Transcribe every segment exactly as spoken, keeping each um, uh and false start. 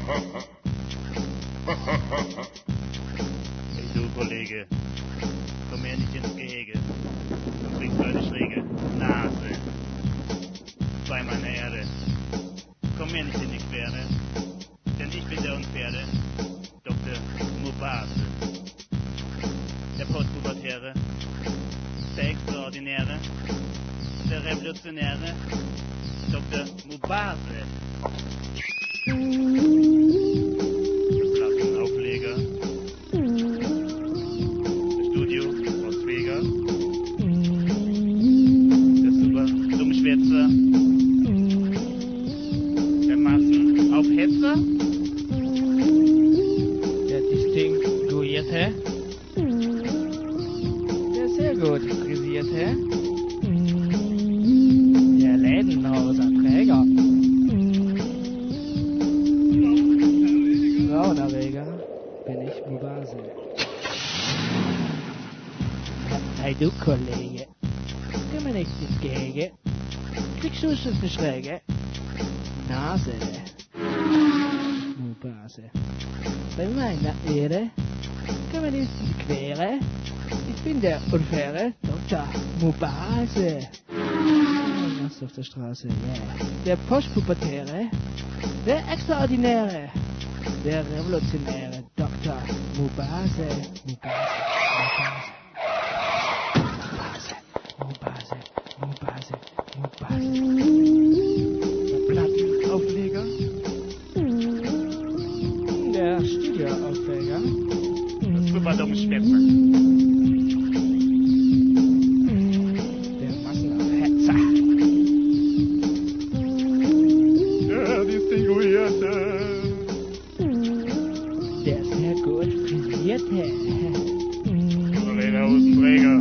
Hey du Kollege, komm her nicht ins Gehege. Du kriegst heute schräge Nase. Zweimal in der Erde. Komm mir nicht in die Quere, denn ich bin der Unfaire, Doktor Mubase. Der Postpubertäre, der Extraordinäre, der Revolutionäre, Doktor Mubase. Klassenaufleger. Das Studio aus Vega. Der super Dummschwätzer. Der Massenaufhetzer. Der Distinguierte. Der sehr gut frisierte. Der Lädenhauser-Träger. Frauenerreger bin ich Mubase. Hey du Kollege, komm mir nicht ins Gehege. Kriegst du schon eine schräge Nase. Mubase. Bei meiner Ehre komm mir nicht in die Quere. Ich bin der Unfaire Doktor Mubase. Was auf der Straße, yeah. Der Postpubertäre, der Extraordinäre, der Revolutionäre Doktor Mubase. Mubase, Mubase, Mubase, Mubase, Mubase. Der Plattenaufleger, der Studioaufleger, Das super Dummschwätzer. der Massenaufhetzer. Der Distinguierte. Der sehr gut frisierte. Der Lederhosenträger.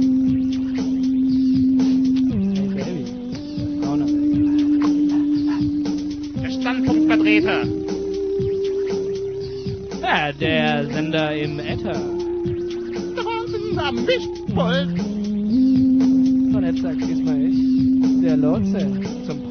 Hey Baby, der Frauenerreger. Der Standpunktvertreter. Ja, der Sender im Äther. Draußen am Mischpult. Und jetzt sagt diesmal ich, der Lotse zum